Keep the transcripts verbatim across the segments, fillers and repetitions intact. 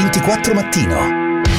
ventiquattro Mattino.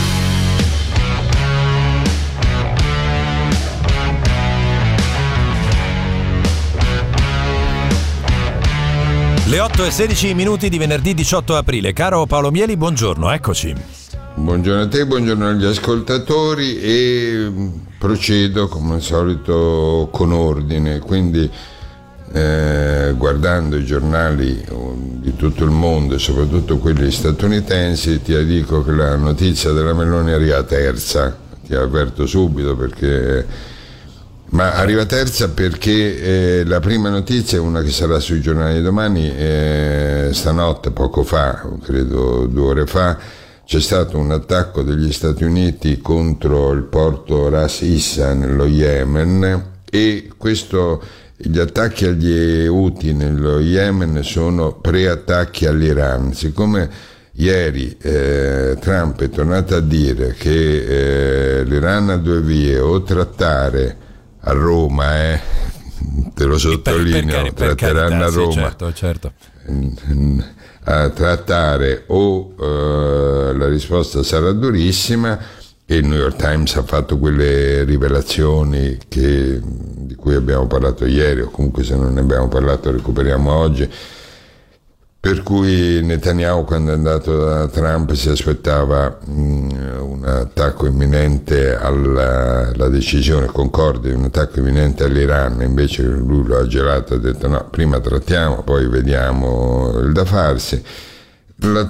Le otto e sedici minuti di venerdì diciotto aprile. Caro Paolo Mieli, buongiorno, eccoci. Buongiorno a te, buongiorno agli ascoltatori e procedo come al solito con ordine, quindi eh, guardando i giornali di tutto il mondo e soprattutto quelli statunitensi, ti dico che la notizia della Meloni arriva terza, ti avverto subito perché... Ma arriva terza perché eh, la prima notizia è una che sarà sui giornali domani, eh, stanotte, poco fa, credo due ore fa, c'è stato un attacco degli Stati Uniti contro il porto Ras Issa nello Yemen e questo, gli attacchi agli Houthi nello Yemen sono pre-attacchi all'Iran. Siccome ieri eh, Trump è tornato a dire che eh, l'Iran ha due vie, o trattare a Roma, eh, te lo sottolineo, per, per, tratteranno per carità, a Roma, sì, certo, certo. a trattare o uh, la risposta sarà durissima, e il New York Times ha fatto quelle rivelazioni che, di cui abbiamo parlato ieri, o comunque se non ne abbiamo parlato recuperiamo oggi, per cui Netanyahu, quando è andato da Trump, si aspettava mh, un attacco imminente alla, alla decisione concorde di un attacco imminente all'Iran, invece lui lo ha gelato, ha detto no, prima trattiamo, poi vediamo il da farsi. Il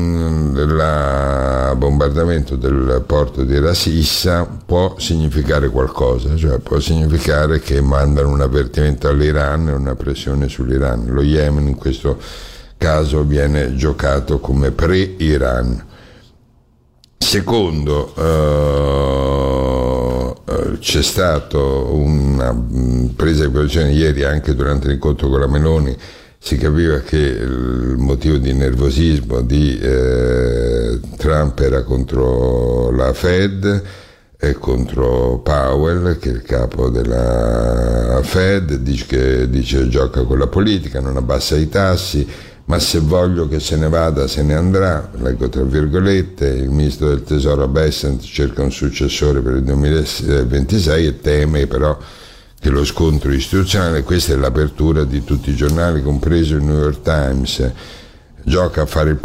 bombardamento del porto di Ras Issa può significare qualcosa, cioè può significare che mandano un avvertimento all'Iran e una pressione sull'Iran. Lo Yemen in questo caso viene giocato come pre-Iran. Secondo, uh, c'è stato una presa di posizione ieri anche durante l'incontro con la Meloni, si capiva che il motivo di nervosismo di eh, Trump era contro la Fed e contro Powell, che è il capo della Fed, dice che dice gioca con la politica, non abbassa i tassi, ma se voglio che se ne vada se ne andrà, leggo tra virgolette. Il ministro del tesoro Bessent cerca un successore per il duemilaventisei e teme però che lo scontro istituzionale, questa è l'apertura di tutti i giornali, compreso il New York Times, gioca a fare il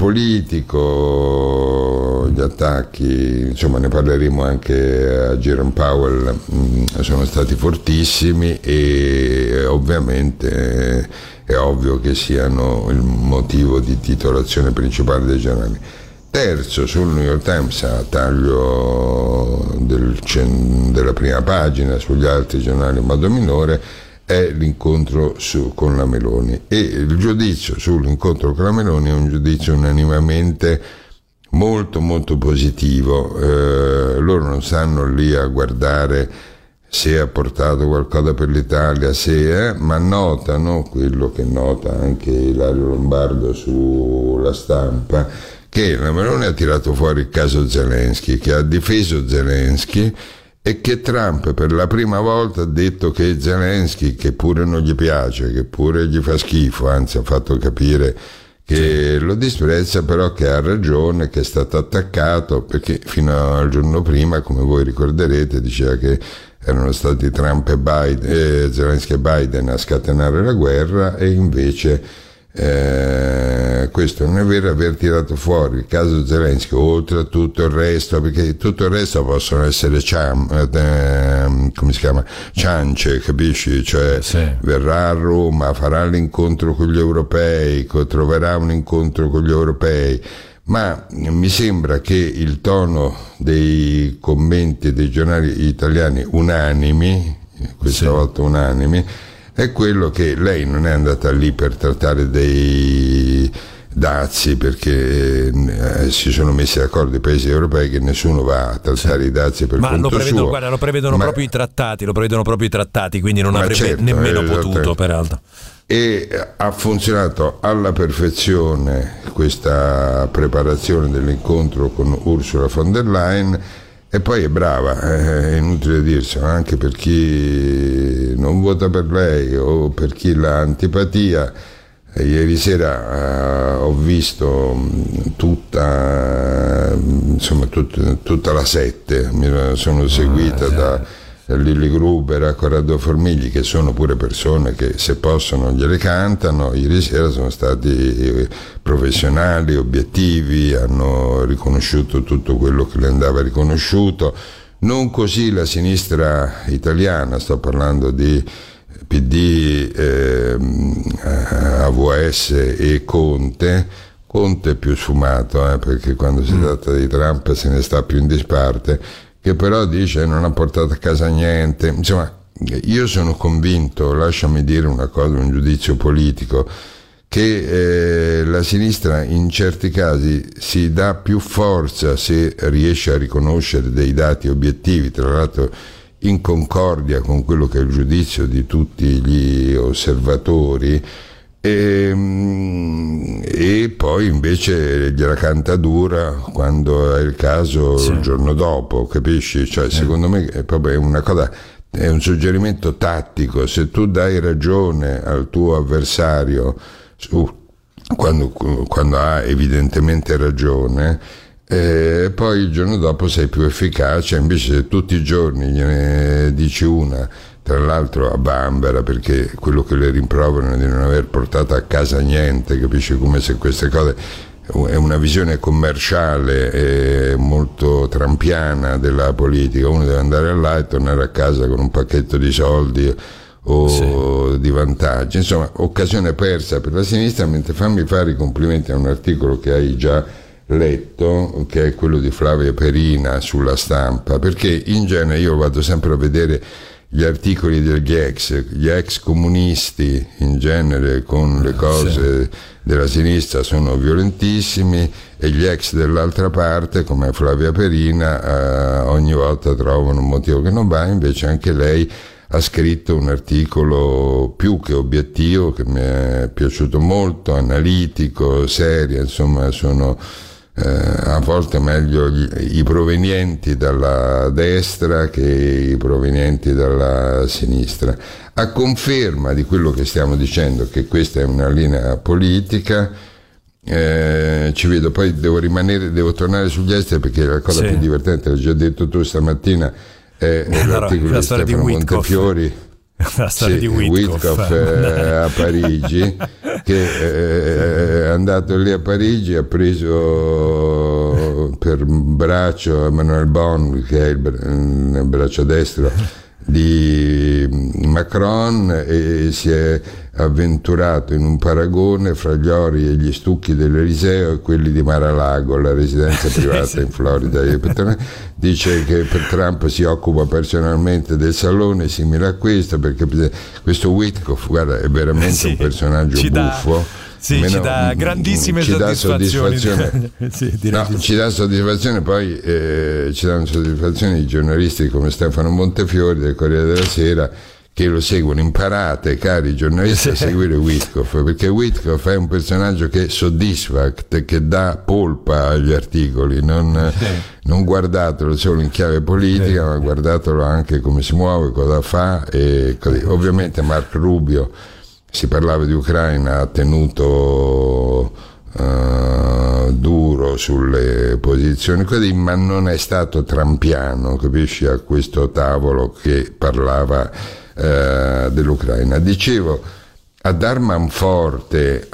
politico, gli attacchi, insomma ne parleremo anche a Jerome Powell, mh, sono stati fortissimi e ovviamente è ovvio che siano il motivo di titolazione principale dei giornali. Terzo, sul New York Times, a taglio del, della prima pagina, sugli altri giornali in modo minore, è l'incontro su, con la Meloni, e il giudizio sull'incontro con la Meloni è un giudizio unanimemente molto molto positivo. Eh, loro non stanno lì a guardare se ha portato qualcosa per l'Italia, se è, ma notano quello che nota anche Ilario Lombardo sulla Stampa, che la Meloni ha tirato fuori il caso Zelensky, che ha difeso Zelensky, e che Trump per la prima volta ha detto che Zelensky, che pure non gli piace, che pure gli fa schifo, anzi ha fatto capire che lo disprezza, però che ha ragione, che è stato attaccato, perché fino al giorno prima, come voi ricorderete, diceva che erano stati Trump e Biden, eh, Zelensky e Biden a scatenare la guerra, e invece Eh, questo non è vero. Aver tirato fuori il caso Zelensky oltre a tutto il resto, perché tutto il resto possono essere ciam, eh, come si chiama, ciance, capisci? Cioè sì. Verrà a Roma, farà l'incontro con gli europei, troverà un incontro con gli europei, ma mi sembra che il tono dei commenti dei giornali italiani unanimi, questa sì. volta unanimi, è quello che lei non è andata lì per trattare dei dazi, perché eh, si sono messi d'accordo i paesi europei che nessuno va a trattare sì. i dazi per ma conto lo prevedono, suo. Guarda, lo prevedono ma, proprio i trattati, lo prevedono proprio i trattati, quindi non avrebbe certo, nemmeno eh, potuto, peraltro. E ha funzionato alla perfezione questa preparazione dell'incontro con Ursula von der Leyen. E poi è brava, è inutile dirselo, anche per chi non vota per lei o per chi l'ha antipatia, Ieri sera uh, ho visto tutta, insomma, tut, tutta la sette, mi sono seguita ah, da Lilli Gruber a Corrado Formigli, che sono pure persone che se possono gliele cantano. Ieri sera sono stati professionali, obiettivi, hanno riconosciuto tutto quello che le andava riconosciuto. Non così la sinistra italiana, sto parlando di P D, eh, A V S e Conte. Conte è più sfumato, eh, perché quando si tratta di Trump se ne sta più in disparte, che però dice non ha portato a casa niente. Insomma, io sono convinto, lasciami dire una cosa, un giudizio politico, che eh, la sinistra in certi casi si dà più forza se riesce a riconoscere dei dati obiettivi, tra l'altro in concordia con quello che è il giudizio di tutti gli osservatori, e, e poi invece gliela canta dura quando è il caso, sì, il giorno dopo, capisci? Cioè, sì, secondo me è proprio una cosa, è un suggerimento tattico. Se tu dai ragione al tuo avversario su, quando, quando ha evidentemente ragione, e poi il giorno dopo sei più efficace. Invece se tutti i giorni gliene dici una, tra l'altro a bambera, perché quello che le rimproverano è di non aver portato a casa niente, capisci? Come se queste cose, è una visione commerciale e molto trampiana della politica. Uno deve andare là e tornare a casa con un pacchetto di soldi o sì, di vantaggi. Insomma, occasione persa per la sinistra. Mentre fammi fare i complimenti a un articolo che hai già letto, che è quello di Flavia Perina sulla Stampa, perché in genere io vado sempre a vedere gli articoli degli ex, gli ex comunisti in genere con le cose sì, della sinistra sono violentissimi, e gli ex dell'altra parte come Flavia Perina eh, ogni volta trovano un motivo che non va. Invece anche lei ha scritto un articolo più che obiettivo, che mi è piaciuto molto, analitico, serio, insomma sono Eh, a volte meglio gli, i provenienti dalla destra che i provenienti dalla sinistra, a conferma di quello che stiamo dicendo, che questa è una linea politica. Eh, ci vedo, poi devo rimanere, devo tornare sugli esteri, perché la cosa sì, più divertente, l'hai già detto tu stamattina, è, è l'articolo no, di Stefano di Montefiori, la storia sì, di Witkoff, eh, a Parigi, che è andato lì a Parigi, ha preso per braccio Emmanuel Bon, che è il, il braccio destro di Macron, e si è avventurato in un paragone fra gli ori e gli stucchi dell'Eliseo e quelli di Mar-a-Lago, la residenza privata sì, sì, in Florida. Dice che per Trump si occupa personalmente del salone simile a questo, perché questo Witkoff, guarda, è veramente sì, un personaggio buffo. Da... Sì, meno, ci dà grandissime ci soddisfazioni. Dà soddisfazione. sì, no, ci dà soddisfazione, poi eh, ci danno soddisfazione i giornalisti come Stefano Montefiori del Corriere della Sera, che lo seguono. Imparate, cari giornalisti, sì, a seguire Witkoff, perché Witkoff è un personaggio che soddisfa, che dà polpa agli articoli. Non, sì, non guardatelo solo in chiave politica, sì, ma guardatelo anche come si muove, cosa fa e così. Ovviamente Mark Rubio, si parlava di Ucraina, ha tenuto uh, duro sulle posizioni così, ma non è stato trampiano, capisci, a questo tavolo che parlava uh, dell'Ucraina. Dicevo, a dar manforte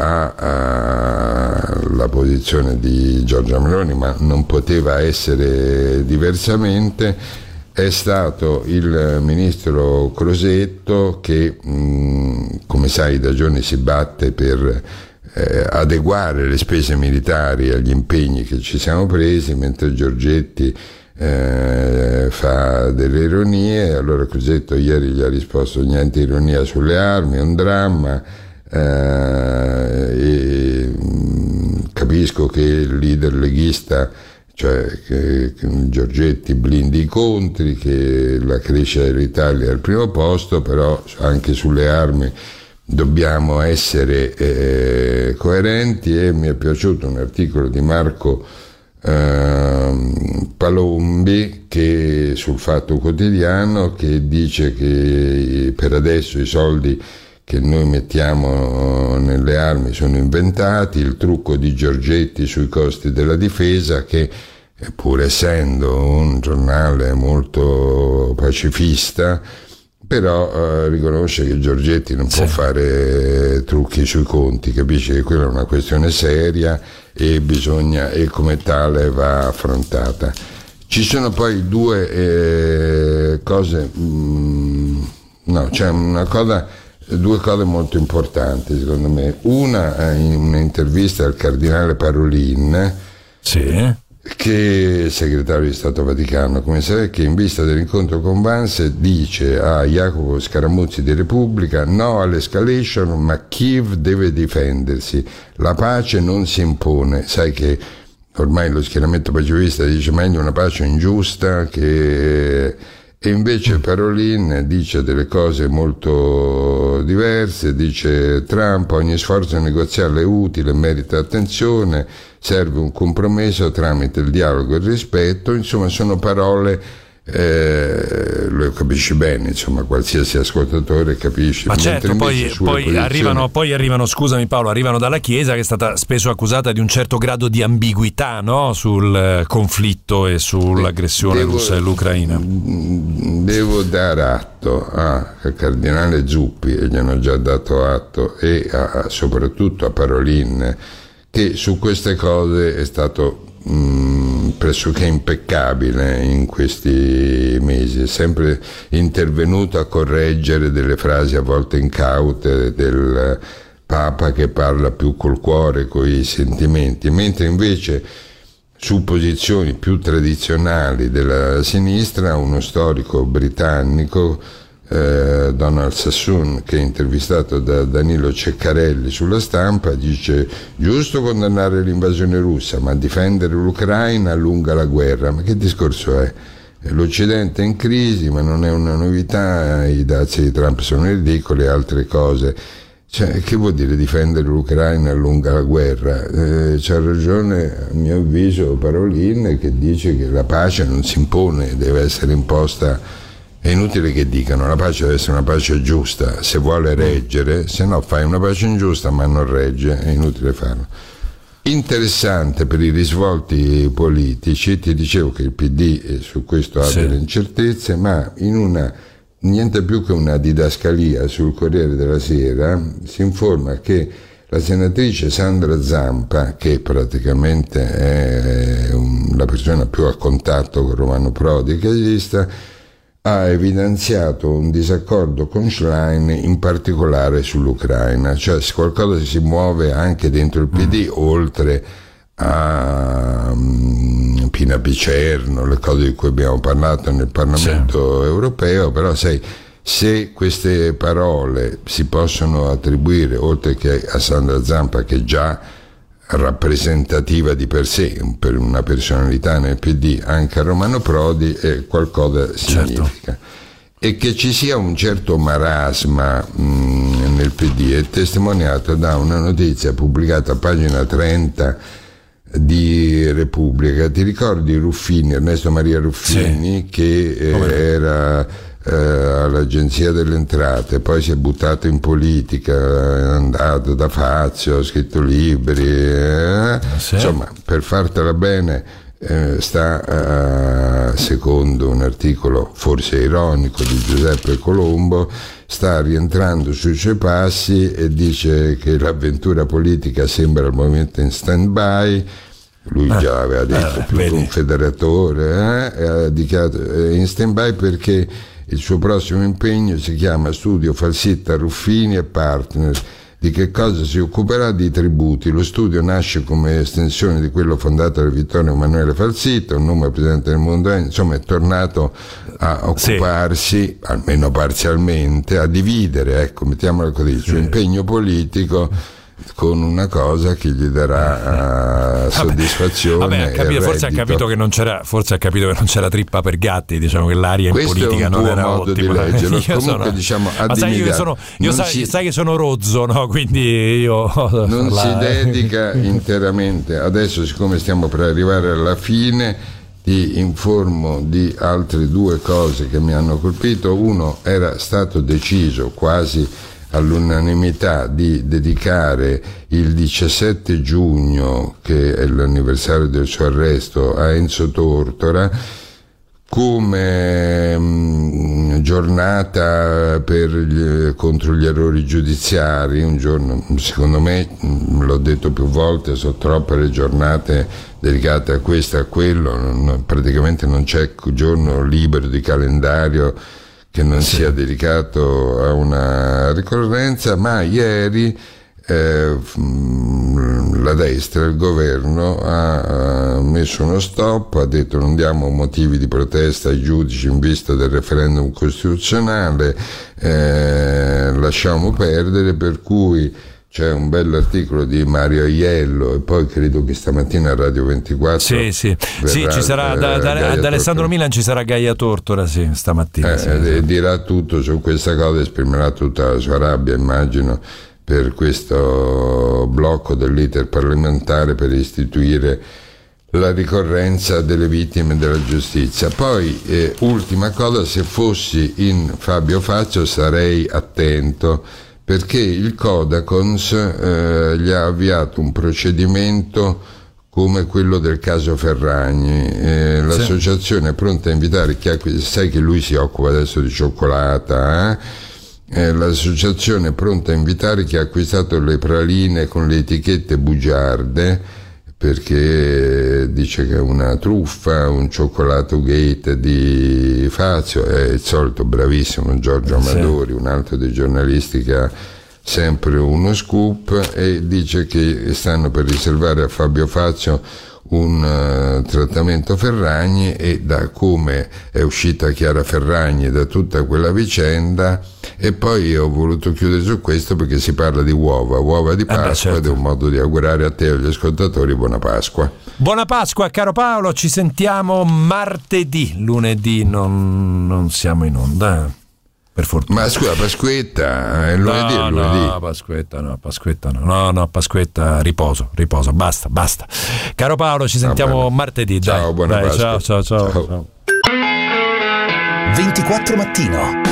alla posizione di Giorgia Meloni, ma non poteva essere diversamente, è stato il ministro Crosetto che, mh, come sai, da giorni si batte per eh, adeguare le spese militari agli impegni che ci siamo presi, mentre Giorgetti eh, fa delle ironie. Allora Crosetto ieri gli ha risposto: niente ironia sulle armi, è un dramma. Eh, e, mh, capisco che il leader leghista, cioè che, che Giorgetti blindi i contri, che la crescita dell'Italia è al primo posto, però anche sulle armi dobbiamo essere eh, coerenti. E mi è piaciuto un articolo di Marco eh, Palombi che, sul Fatto Quotidiano, che dice che per adesso i soldi che noi mettiamo nelle armi sono inventati, il trucco di Giorgetti sui costi della difesa, che pur essendo un giornale molto pacifista, però eh, riconosce che Giorgetti non sì. può fare trucchi sui conti, capisce che quella è una questione seria e bisogna, e come tale va affrontata. Ci sono poi due eh, cose, mh, no, c'è una cosa, due cose molto importanti secondo me. Una, in un'intervista al cardinale Parolin, sì. che è segretario di Stato Vaticano, come sai, che in vista dell'incontro con Vance dice a Jacopo Scaramuzzi di Repubblica: no all'escalation, ma Kiev deve difendersi, la pace non si impone. Sai che ormai lo schieramento pacifista dice meglio una pace ingiusta che... E invece Parolin dice delle cose molto diverse, dice Trump: ogni sforzo negoziale è utile, merita attenzione, serve un compromesso tramite il dialogo e il rispetto. Insomma, sono parole, eh, lo capisci bene, insomma, qualsiasi ascoltatore capisce. Ma certo, poi, poi, posizioni... arrivano, poi arrivano, scusami Paolo, arrivano dalla Chiesa, che è stata spesso accusata di un certo grado di ambiguità, no? Sul conflitto e sull'aggressione devo, russa dell'Ucraina. Devo dare atto al cardinale Zuppi, e gli hanno già dato atto, e a, soprattutto a Parolin, che su queste cose è stato mh, pressoché impeccabile in questi mesi, è sempre intervenuto a correggere delle frasi a volte incaute del Papa che parla più col cuore, coi sentimenti, mentre invece su posizioni più tradizionali della sinistra uno storico britannico, eh, Donald Sassoon, che è intervistato da Danilo Ceccarelli sulla Stampa, dice: giusto condannare l'invasione russa, ma difendere l'Ucraina allunga la guerra. Ma che discorso è? L'Occidente è in crisi, ma non è una novità, i dazi di Trump sono ridicoli e altre cose. Cioè, che vuol dire difendere l'Ucraina allunga la guerra? Eh, c'ha ragione, a mio avviso, Parolin, che dice che la pace non si impone, deve essere imposta. È inutile che dicano la pace deve essere una pace giusta, se vuole reggere, se no fai una pace ingiusta ma non regge, è inutile farlo. Interessante per i risvolti politici, ti dicevo che il P D su questo ha sì. delle incertezze, ma in una niente più che una didascalia sul Corriere della Sera si informa che la senatrice Sandra Zampa, che praticamente è un, la persona più a contatto con Romano Prodi che esista, ha evidenziato un disaccordo con Schlein, in particolare sull'Ucraina. Cioè, se qualcosa si muove anche dentro il P D, mm. oltre a um, Pina Picerno, le cose di cui abbiamo parlato nel Parlamento sì. europeo, però sai, se queste parole si possono attribuire, oltre che a Sandra Zampa, che già rappresentativa di per sé, per una personalità nel P D, anche a Romano Prodi, eh, qualcosa significa. Certo. E che ci sia un certo marasma mh, nel P D è testimoniato da una notizia pubblicata a pagina trenta di Repubblica. Ti ricordi Ruffini, Ernesto Maria Ruffini, sì. che eh, era eh, all'Agenzia delle Entrate, poi si è buttato in politica, è andato da Fazio, ha scritto libri, eh, sì. insomma, per fartela bene, eh, sta, eh, secondo un articolo forse ironico di Giuseppe Colombo, sta rientrando sui suoi passi e dice che l'avventura politica sembra al momento in stand-by. Lui ah, già aveva detto eh, più vedi. confederatore, eh, ha dichiarato eh, in stand-by perché il suo prossimo impegno si chiama Studio Falsetta Ruffini e Partner. Di che cosa si occuperà? Di tributi. Lo studio nasce come estensione di quello fondato da Vittorio Emanuele Falsetta, un nome presente nel mondo, insomma è tornato a occuparsi, sì. almeno parzialmente, a dividere, ecco, mettiamola così, il suo sì. impegno politico con una cosa che gli darà uh, soddisfazione. Vabbè, vabbè, capito, forse ha capito che non c'era, forse ha capito che non c'era trippa per gatti, diciamo che l'aria in Questo politica non era modo ottima. Di leggerlo. Comunque sono, diciamo ma sai io, sono, io sai, si, sai che sono rozzo, no? Quindi io non la... si dedica interamente. Adesso, siccome stiamo per arrivare alla fine, ti informo di altre due cose che mi hanno colpito. Uno, era stato deciso quasi all'unanimità di dedicare il diciassette giugno, che è l'anniversario del suo arresto, a Enzo Tortora come mh, giornata per gli, contro gli errori giudiziari. Un giorno, secondo me, mh, l'ho detto più volte, sono troppe le giornate dedicate a questo e a quello, non, praticamente non c'è giorno libero di calendario che non sì. sia dedicato a una ricorrenza, ma ieri Eh, la destra, il governo ha messo uno stop, ha detto non diamo motivi di protesta ai giudici in vista del referendum costituzionale, eh, lasciamo perdere, per cui c'è un bell'articolo di Mario Aiello, e poi credo che stamattina a Radio ventiquattro sì, sì. sì ci sarà, eh, da, da, da Alessandro Milan ci sarà Gaia Tortora sì, stamattina eh, sì, eh, sì. dirà tutto su questa cosa, esprimerà tutta la sua rabbia, immagino, per questo blocco dell'iter parlamentare per istituire la ricorrenza delle vittime della giustizia. Poi, eh, ultima cosa, se fossi in Fabio Fazio sarei attento, perché il Codacons eh, gli ha avviato un procedimento come quello del caso Ferragni. Eh, l'associazione è pronta a invitare chi ha, sai che lui si occupa adesso di cioccolata, eh? Eh, l'associazione è pronta a invitare chi ha acquistato le praline con le etichette bugiarde, perché dice che è una truffa, un cioccolato gate di Fazio. È il solito bravissimo Giorgio Amadori, sì. un altro dei giornalisti che ha sempre uno scoop, e dice che stanno per riservare a Fabio Fazio un uh, trattamento Ferragni, e da come è uscita Chiara Ferragni da tutta quella vicenda. E poi ho voluto chiudere su questo perché si parla di uova, uova di Pasqua, eh beh, certo. ed è un modo di augurare a te e agli ascoltatori buona Pasqua. Buona Pasqua, caro Paolo, ci sentiamo martedì, lunedì non, non siamo in onda, per fortuna. Ma scusa, Pasquetta, è lunedì, no, è lunedì. No, Pasquetta no, Pasquetta no, no, no, Pasquetta, riposo, riposo, basta, basta. Caro Paolo, ci sentiamo martedì, dai. Ciao, buona dai, Pasqua. Ciao, ciao, ciao, ciao. ciao. ventiquattro Mattino.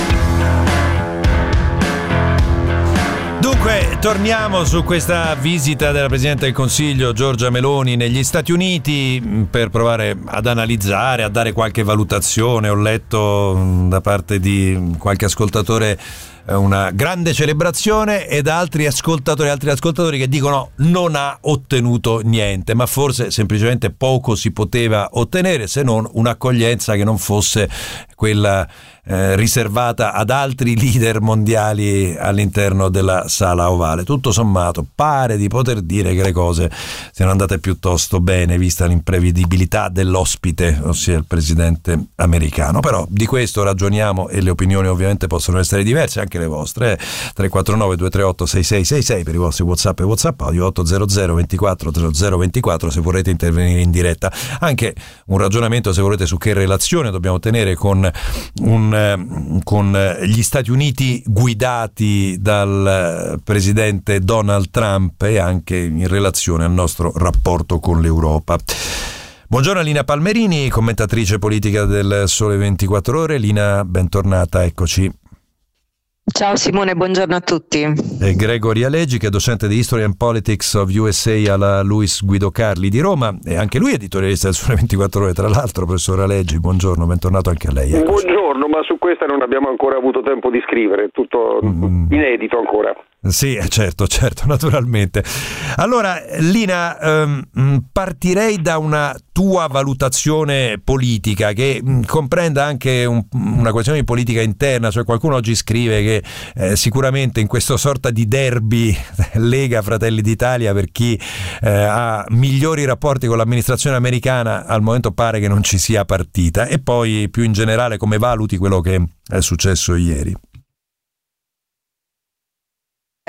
Dunque, torniamo su questa visita della Presidente del Consiglio Giorgia Meloni negli Stati Uniti per provare ad analizzare, a dare qualche valutazione. Ho letto da parte di qualche ascoltatore una grande celebrazione, ed altri ascoltatori altri ascoltatori che dicono non ha ottenuto niente, ma forse semplicemente poco si poteva ottenere, se non un'accoglienza che non fosse quella eh, riservata ad altri leader mondiali all'interno della sala ovale. Tutto sommato pare di poter dire che le cose siano andate piuttosto bene, vista l'imprevedibilità dell'ospite, ossia il presidente americano. Però di questo ragioniamo, e le opinioni ovviamente possono essere diverse, anche le vostre. tre quattro nove due tre otto sei sei sei sei per i vostri WhatsApp e WhatsApp audio, otto zero zero ventiquattro zero zero ventiquattro se vorrete intervenire in diretta. Anche un ragionamento, se volete, su che relazione dobbiamo tenere con un, con gli Stati Uniti guidati dal presidente Donald Trump, e anche in relazione al nostro rapporto con l'Europa. Buongiorno Lina Palmerini, commentatrice politica del Sole ventiquattro Ore. Lina, bentornata, eccoci. Ciao Simone, buongiorno a tutti. E Gregory Aleggi, che è docente di History and Politics of U S A alla Luis Guido Carli di Roma, e anche lui editorialista del Sole ventiquattro Ore, tra l'altro. Professore Aleggi, buongiorno, bentornato anche a lei. Eccoci. Buongiorno, ma su questa non abbiamo ancora avuto tempo di scrivere, tutto mm. inedito ancora. Sì, certo, certo, naturalmente. Allora, Lina, ehm, partirei da una tua valutazione politica che mh, comprenda anche un, una questione di politica interna. Cioè, qualcuno oggi scrive che eh, sicuramente in questo sorta di derby Lega Fratelli d'Italia, per chi eh, ha migliori rapporti con l'amministrazione americana, al momento pare che non ci sia partita. E poi, più in generale, come valuti quello che è successo ieri?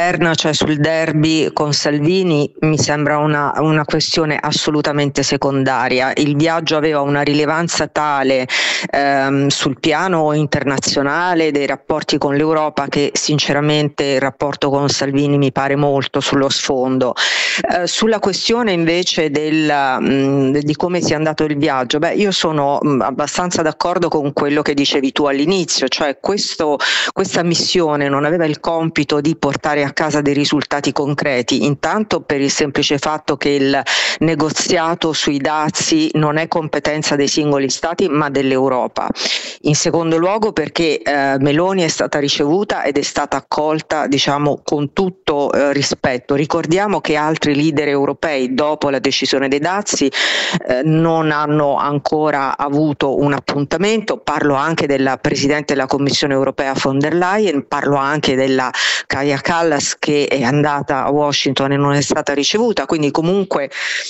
cioè sul derby con Salvini, mi sembra una, una questione assolutamente secondaria. Il viaggio aveva una rilevanza tale ehm, sul piano internazionale dei rapporti con l'Europa che sinceramente il rapporto con Salvini mi pare molto sullo sfondo. Eh, sulla questione invece del, mh, di come sia andato il viaggio, beh, io sono mh, abbastanza d'accordo con quello che dicevi tu all'inizio, cioè questo, questa missione non aveva il compito di portare a casa dei risultati concreti, intanto per il semplice fatto che il negoziato sui dazi non è competenza dei singoli stati ma dell'Europa, in secondo luogo perché eh, Meloni è stata ricevuta ed è stata accolta, diciamo, con tutto eh, rispetto. Ricordiamo che altri leader europei dopo la decisione dei dazi eh, non hanno ancora avuto un appuntamento, parlo anche della Presidente della Commissione europea von der Leyen, parlo anche della Kaja Kallas che è andata a Washington e non è stata ricevuta, quindi comunque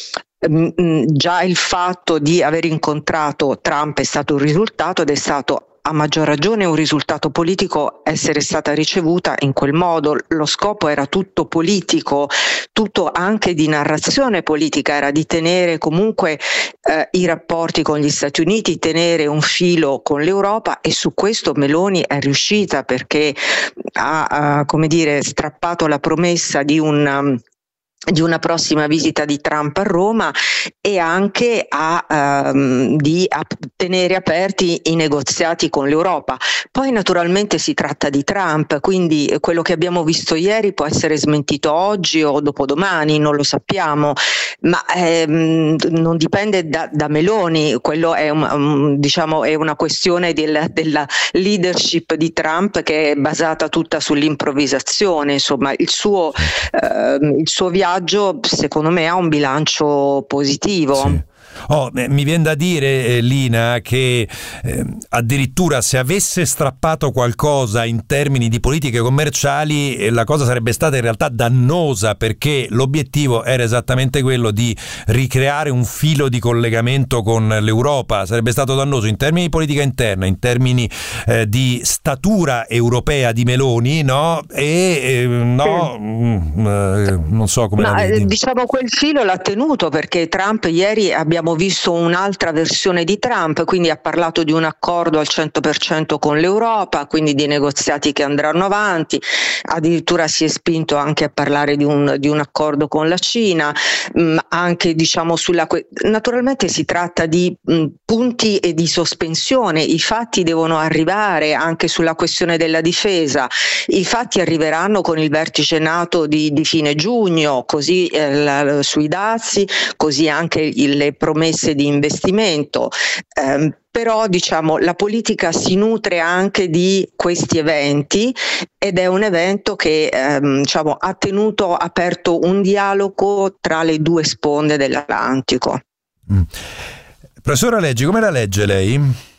mh, già il fatto di aver incontrato Trump è stato un risultato ed è stato a maggior ragione un risultato politico essere stata ricevuta in quel modo. Lo scopo era tutto politico, tutto anche di narrazione politica, era di tenere comunque eh, i rapporti con gli Stati Uniti, tenere un filo con l'Europa, e su questo Meloni è riuscita perché ha, ha come dire, strappato la promessa di un di una prossima visita di Trump a Roma e anche a, um, di a tenere aperti i negoziati con l'Europa. Poi naturalmente si tratta di Trump, quindi quello che abbiamo visto ieri può essere smentito oggi o dopodomani, non lo sappiamo, ma ehm, non dipende da, da Meloni, quello è, un, um, diciamo, è una questione del, della leadership di Trump che è basata tutta sull'improvvisazione. Insomma, il suo, ehm, il suo viaggio secondo me ha un bilancio positivo. Sì. Oh, eh, mi viene da dire, eh, Lina, che eh, addirittura se avesse strappato qualcosa in termini di politiche commerciali, eh, la cosa sarebbe stata in realtà dannosa, perché l'obiettivo era esattamente quello di ricreare un filo di collegamento con l'Europa. Sarebbe stato dannoso in termini di politica interna, in termini eh, di statura europea di Meloni, no? E eh, no, mm, eh, non so come Ma, la vedi. Diciamo quel filo l'ha tenuto, perché Trump ieri abbiamo visto un'altra versione di Trump, quindi ha parlato di un accordo al cento per cento con l'Europa, quindi di negoziati che andranno avanti, addirittura si è spinto anche a parlare di un, di un accordo con la Cina, mh, anche diciamo sulla naturalmente si tratta di mh, punti e di sospensione, i fatti devono arrivare anche sulla questione della difesa, i fatti arriveranno con il vertice NATO di, di fine giugno, così eh, la, sui dazi, così anche il, le promesse di investimento, eh, però diciamo la politica si nutre anche di questi eventi ed è un evento che ehm, diciamo, ha tenuto aperto un dialogo tra le due sponde dell'Atlantico. Mm. Professora Leggi, come la legge lei?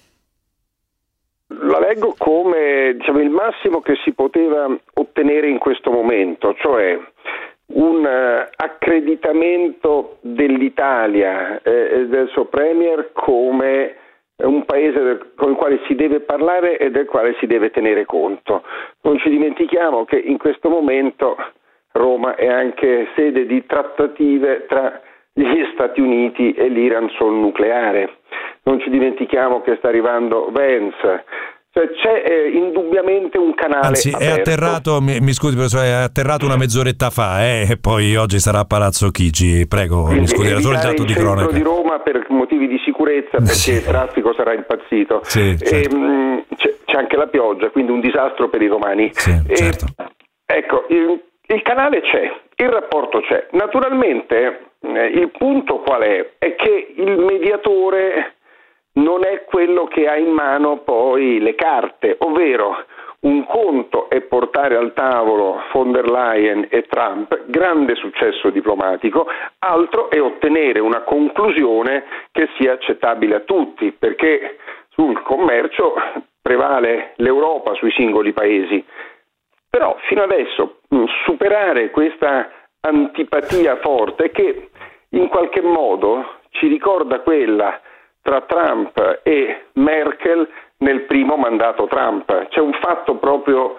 La leggo come, diciamo, il massimo che si poteva ottenere in questo momento, cioè un uh, accreditamento dell'Italia e eh, del suo premier come un paese del, con il quale si deve parlare e del quale si deve tenere conto. Non ci dimentichiamo che in questo momento Roma è anche sede di trattative tra gli Stati Uniti e l'Iran sul nucleare. Non ci dimentichiamo che sta arrivando Vance. Cioè c'è eh, indubbiamente un canale Anzi, aperto. è atterrato, mi, mi scusi professore, è atterrato una mezz'oretta fa, eh, e poi oggi sarà a Palazzo Chigi, prego, Quindi mi scusi, era solo il dato di cronaca. Il centro di Roma per motivi di sicurezza, perché sì. Il traffico sarà impazzito. Sì, certo. e, mh, c'è, c'è anche la pioggia, quindi un disastro per i romani. Sì, e, certo. Ecco, il, il canale c'è, il rapporto c'è. Naturalmente eh, il punto qual è? È che il mediatore non è quello che ha in mano poi le carte, ovvero un conto è portare al tavolo von der Leyen e Trump, grande successo diplomatico, altro è ottenere una conclusione che sia accettabile a tutti, perché sul commercio prevale l'Europa sui singoli paesi. Però fino adesso superare questa antipatia forte che in qualche modo ci ricorda quella tra Trump e Merkel nel primo mandato Trump. C'è un fatto proprio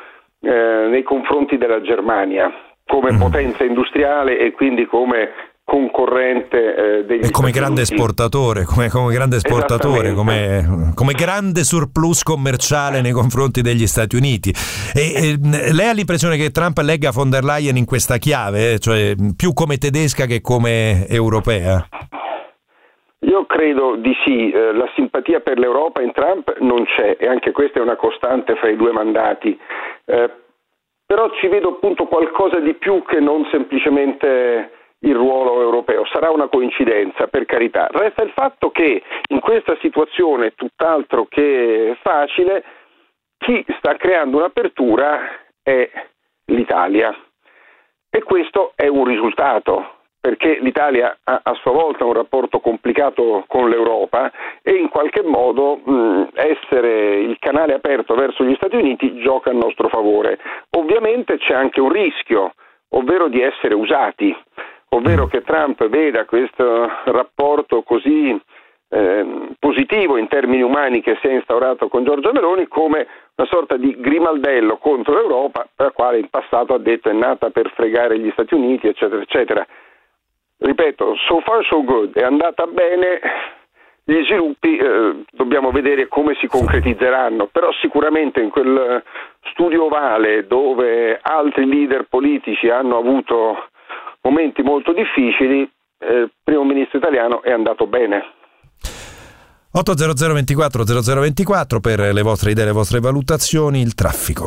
eh, nei confronti della Germania come mm. potenza industriale e quindi come concorrente eh, degli e come Stati grande Uniti. esportatore, come, come grande esportatore, come, come grande surplus commerciale nei confronti degli Stati Uniti. E, e lei ha l'impressione che Trump legga von der Leyen in questa chiave, cioè più come tedesca che come europea? Io credo di sì, eh, la simpatia per l'Europa in Trump non c'è e anche questa è una costante fra i due mandati, eh, però ci vedo appunto qualcosa di più che non semplicemente il ruolo europeo. Sarà una coincidenza, per carità. Resta il fatto che in questa situazione tutt'altro che facile chi sta creando un'apertura è l'Italia e questo è un risultato, perché l'Italia ha a sua volta un rapporto complicato con l'Europa e in qualche modo mh, essere il canale aperto verso gli Stati Uniti gioca a nostro favore. Ovviamente c'è anche un rischio, ovvero di essere usati, ovvero che Trump veda questo rapporto così eh, positivo in termini umani che si è instaurato con Giorgia Meloni come una sorta di grimaldello contro l'Europa, per la quale in passato ha detto è nata per fregare gli Stati Uniti, eccetera, eccetera. Ripeto, so far so good, è andata bene, gli sviluppi eh, dobbiamo vedere come si concretizzeranno, però sicuramente in quel studio ovale dove altri leader politici hanno avuto momenti molto difficili, eh, il primo ministro italiano è andato bene. otto zero zero ventiquattro zero zero ventiquattro per le vostre idee, le vostre valutazioni, il traffico.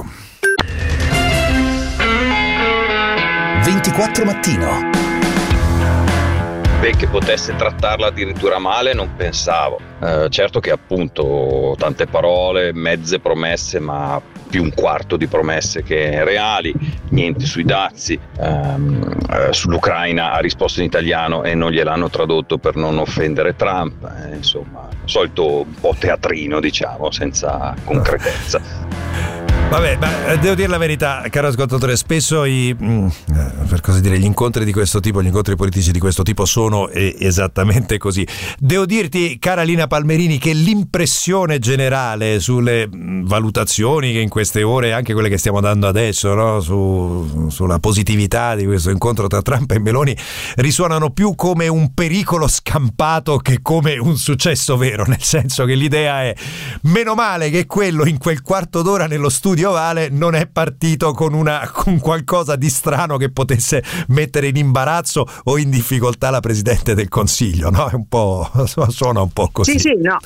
ventiquattro mattino. Beh, che potesse trattarla addirittura male non pensavo. Eh, certo che appunto tante parole, mezze promesse, ma più un quarto di promesse che reali, niente sui dazi. ehm, eh, sull'Ucraina ha risposto in italiano e non gliel'hanno tradotto per non offendere Trump, eh, insomma, solito un po' teatrino, diciamo, senza concretezza. Vabbè, ma devo dire la verità, caro ascoltatore, spesso i, per così dire, gli incontri di questo tipo, gli incontri politici di questo tipo sono esattamente così. Devo dirti, cara Lina Palmerini, che l'impressione generale sulle valutazioni che in queste ore, anche quelle che stiamo dando adesso, no, su, sulla positività di questo incontro tra Trump e Meloni, risuonano più come un pericolo scampato che come un successo vero, nel senso che l'idea è meno male che quello in quel quarto d'ora nello studio ovale non è partito con una con qualcosa di strano che potesse mettere in imbarazzo o in difficoltà la Presidente del Consiglio, no? È un po', suona un po' così. Sì, sì, no.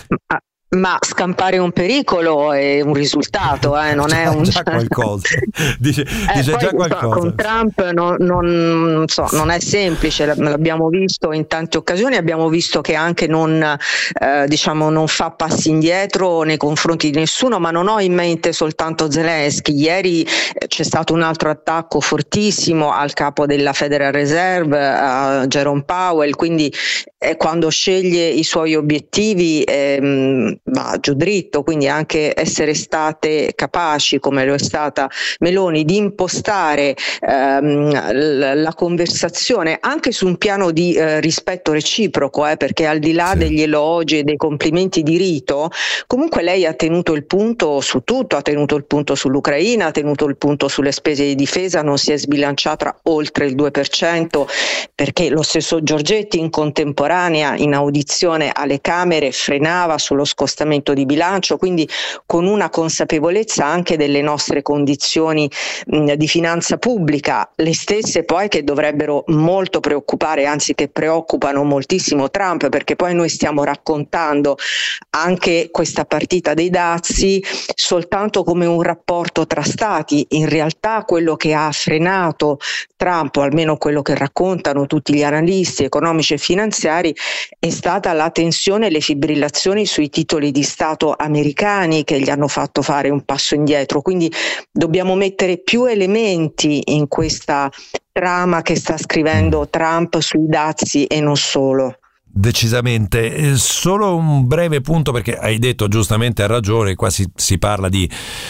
Ma scampare un pericolo è un risultato, eh, non già, è un già qualcosa. Dice, eh, dice poi, già qualcosa. Con Trump non, non, non, so, non è semplice, l'abbiamo visto in tante occasioni, abbiamo visto che anche non, eh, diciamo, non fa passi indietro nei confronti di nessuno, ma non ho in mente soltanto Zelensky. Ieri eh, c'è stato un altro attacco fortissimo al capo della Federal Reserve, a Jerome Powell, quindi eh, quando sceglie i suoi obiettivi ehm, va giù dritto, quindi anche essere state capaci, come lo è stata Meloni, di impostare ehm, la conversazione anche su un piano di eh, rispetto reciproco, eh, perché al di là sì. degli elogi e dei complimenti di rito, comunque lei ha tenuto il punto su tutto, ha tenuto il punto sull'Ucraina, ha tenuto il punto sulle spese di difesa, non si è sbilanciata oltre il due per cento, perché lo stesso Giorgetti in contemporanea in audizione alle Camere frenava sullo scostamento di bilancio, quindi con una consapevolezza anche delle nostre condizioni mh, di finanza pubblica, le stesse poi che dovrebbero molto preoccupare, anzi che preoccupano moltissimo Trump, perché poi noi stiamo raccontando anche questa partita dei dazi soltanto come un rapporto tra stati. In realtà quello che ha frenato Trump, o almeno quello che raccontano tutti gli analisti economici e finanziari, è stata la tensione e le fibrillazioni sui titoli di Stato americani che gli hanno fatto fare un passo indietro. Quindi dobbiamo mettere più elementi in questa trama che sta scrivendo Trump sui dazi e non solo. Decisamente. Solo un breve punto, perché hai detto giustamente, a ragione, qua si, si parla di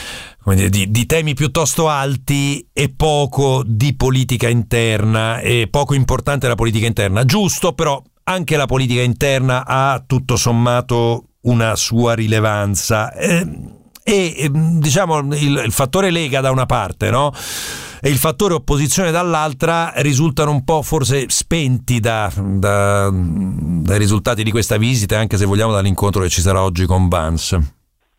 Di, di temi piuttosto alti e poco di politica interna, e poco importante la politica interna. Giusto, però anche la politica interna ha tutto sommato una sua rilevanza. Eh, e diciamo il, il fattore Lega da una parte, no? E il fattore opposizione dall'altra risultano un po' forse spenti da, da, dai risultati di questa visita, anche se vogliamo dall'incontro che ci sarà oggi con Vance.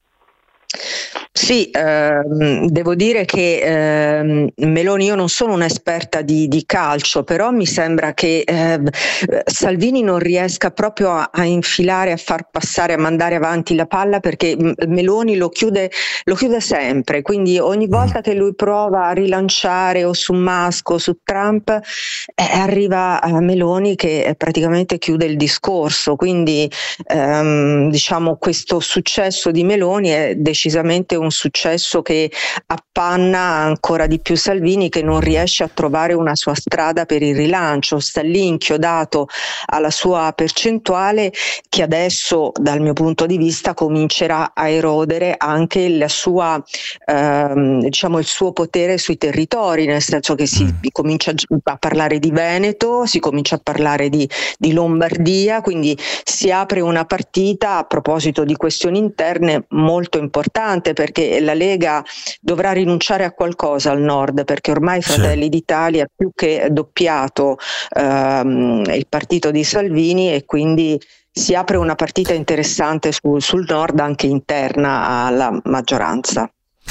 Sì, ehm, devo dire che ehm, Meloni, io non sono un'esperta di, di calcio, però mi sembra che eh, Salvini non riesca proprio a, a infilare, a far passare, a mandare avanti la palla, perché Meloni lo chiude, lo chiude sempre, quindi ogni volta che lui prova a rilanciare o su Musk o su Trump eh, arriva a Meloni che praticamente chiude il discorso, quindi ehm, diciamo questo successo di Meloni è decisamente un successo che appanna ancora di più Salvini, che non riesce a trovare una sua strada per il rilancio, sta lì inchiodato alla sua percentuale che adesso dal mio punto di vista comincerà a erodere anche la sua ehm, diciamo il suo potere sui territori, nel senso che si mm. comincia a parlare di Veneto, si comincia a parlare di, di Lombardia, quindi si apre una partita a proposito di questioni interne molto importante, perché la Lega dovrà rinunciare a qualcosa al nord, perché ormai Fratelli sì. d'Italia ha più che doppiato ehm, il partito di Salvini, e quindi si apre una partita interessante su, sul nord, anche interna alla maggioranza.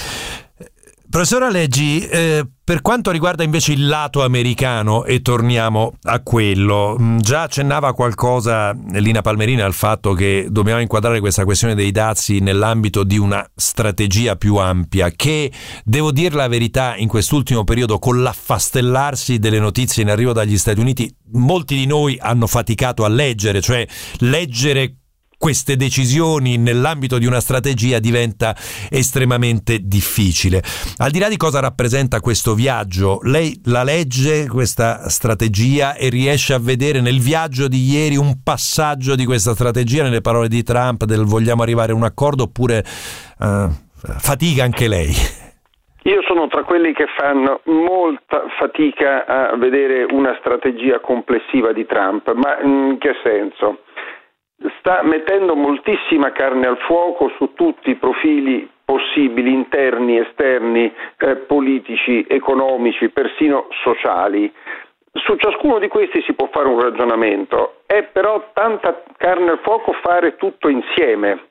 Professora Leggi, eh, per quanto riguarda invece il lato americano, e torniamo a quello, già accennava qualcosa Lina Palmerina al fatto che dobbiamo inquadrare questa questione dei dazi nell'ambito di una strategia più ampia, che, devo dire la verità, in quest'ultimo periodo, con l'affastellarsi delle notizie in arrivo dagli Stati Uniti, molti di noi hanno faticato a leggere, cioè leggere queste decisioni nell'ambito di una strategia diventa estremamente difficile. Al di là di cosa rappresenta questo viaggio, lei la legge questa strategia e riesce a vedere nel viaggio di ieri un passaggio di questa strategia, nelle parole di Trump del vogliamo arrivare a un accordo, oppure uh, fatica anche lei? Io sono tra quelli che fanno molta fatica a vedere una strategia complessiva di Trump, ma in che senso? Sta mettendo moltissima carne al fuoco su tutti i profili possibili, interni, esterni, eh, politici, economici, persino sociali. Su ciascuno di questi si può fare un ragionamento, è però tanta carne al fuoco fare tutto insieme.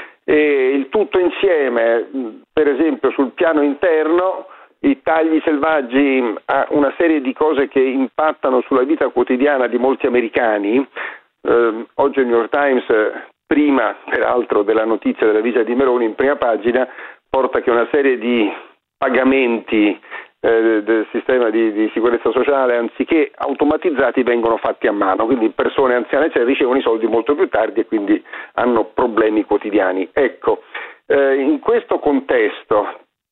E il tutto insieme, per esempio sul piano interno, i tagli selvaggi a una serie di cose che impattano sulla vita quotidiana di molti americani. Uh, oggi il New York Times, prima peraltro della notizia della visita di Meloni in prima pagina, porta che una serie di pagamenti eh, del sistema di, di sicurezza sociale, anziché automatizzati, vengono fatti a mano, quindi persone anziane cioè, ricevono i soldi molto più tardi e quindi hanno problemi quotidiani. Ecco, eh, in questo contesto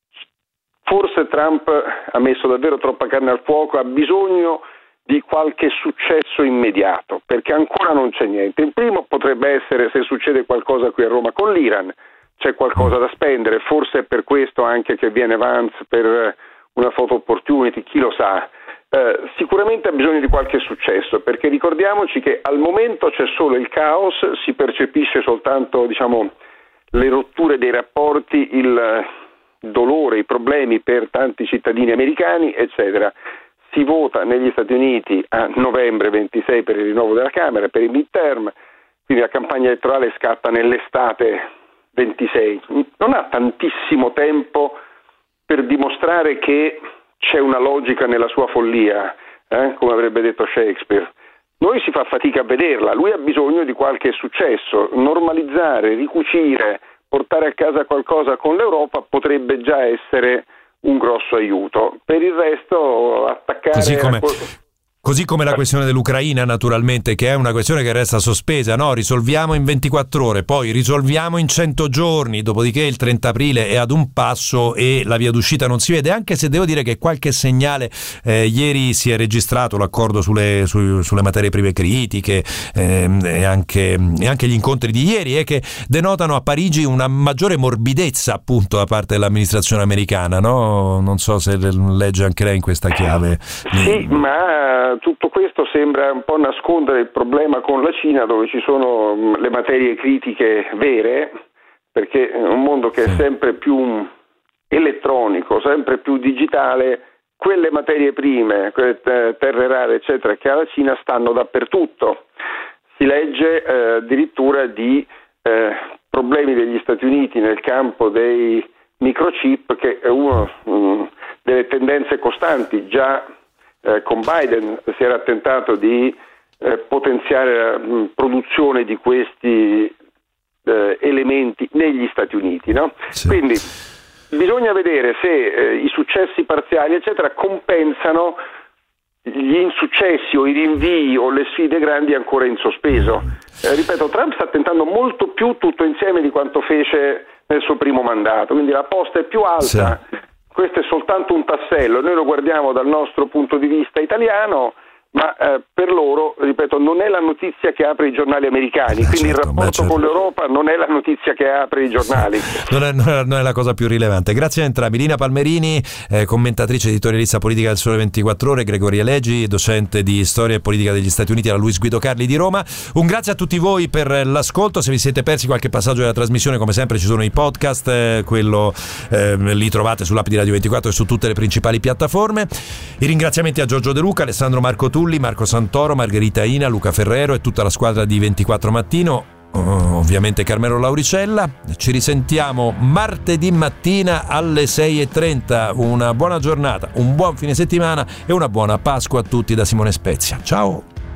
forse Trump ha messo davvero troppa carne al fuoco, ha bisogno di qualche successo immediato, perché ancora non c'è niente. Il primo potrebbe essere se succede qualcosa qui a Roma con l'Iran, c'è qualcosa da spendere, forse è per questo anche che viene Vance per una photo opportunity, chi lo sa. Eh, sicuramente ha bisogno di qualche successo, perché ricordiamoci che al momento c'è solo il caos, si percepisce soltanto, diciamo, le rotture dei rapporti, il dolore, i problemi per tanti cittadini americani, eccetera. Si vota negli Stati Uniti a novembre ventisei per il rinnovo della Camera, per il midterm, quindi la campagna elettorale scatta nell'estate ventisei. Non ha tantissimo tempo per dimostrare che c'è una logica nella sua follia, eh? come avrebbe detto Shakespeare. Noi si fa fatica a vederla, lui ha bisogno di qualche successo, normalizzare, ricucire, portare a casa qualcosa con l'Europa potrebbe già essere un grosso aiuto. Per il resto attaccare così come, a... così come la questione dell'Ucraina, naturalmente, che è una questione che resta sospesa, no? Risolviamo in ventiquattro ore, poi risolviamo in cento giorni, dopodiché il trenta aprile è ad un passo e la via d'uscita non si vede, anche se devo dire che qualche segnale eh, ieri si è registrato, l'accordo sulle, su, sulle materie prime critiche eh, e, anche, e anche gli incontri di ieri, eh, che denotano a Parigi una maggiore morbidezza appunto da parte dell'amministrazione americana, no? Non so se legge anche lei in questa chiave. Sì, ma tutto questo sembra un po' nascondere il problema con la Cina, dove ci sono le materie critiche vere, perché un mondo che è sempre più elettronico, sempre più digitale, quelle materie prime, quelle terre rare eccetera che ha la Cina stanno dappertutto. Si legge eh, addirittura di eh, problemi degli Stati Uniti nel campo dei microchip, che è una delle tendenze costanti. Già eh, con Biden si era tentato di eh, potenziare la mh, produzione di questi eh, elementi negli Stati Uniti, no? Sì. Quindi bisogna vedere se eh, i successi parziali eccetera compensano gli insuccessi o i rinvii o le sfide grandi ancora in sospeso. Eh, ripeto, Trump sta tentando molto più tutto insieme di quanto fece nel suo primo mandato, quindi la posta è più alta. Sì. Questo è soltanto un tassello, noi lo guardiamo dal nostro punto di vista italiano, ma eh, per loro, ripeto, non è la notizia che apre i giornali americani, eh, quindi certo, il rapporto certo. con l'Europa non è la notizia che apre i giornali. Non è, non, è, non è la cosa più rilevante. Grazie a entrambi. Lina Palmerini, eh, commentatrice editorialista politica del Sole ventiquattro Ore, Gregoria Leggi, docente di storia e politica degli Stati Uniti alla Luis Guido Carli di Roma. Un grazie a tutti voi per l'ascolto. Se vi siete persi qualche passaggio della trasmissione, come sempre ci sono i podcast, eh, quello eh, li trovate sull'app di Radio ventiquattro e su tutte le principali piattaforme. I ringraziamenti a Giorgio De Luca, Alessandro Marco Tulli, Marco Santoro, Margherita Ina, Luca Ferrero e tutta la squadra di ventiquattro Mattino, ovviamente Carmelo Lauricella. Ci risentiamo martedì mattina alle sei e trenta. Una buona giornata, un buon fine settimana e una buona Pasqua a tutti da Simone Spezia. Ciao!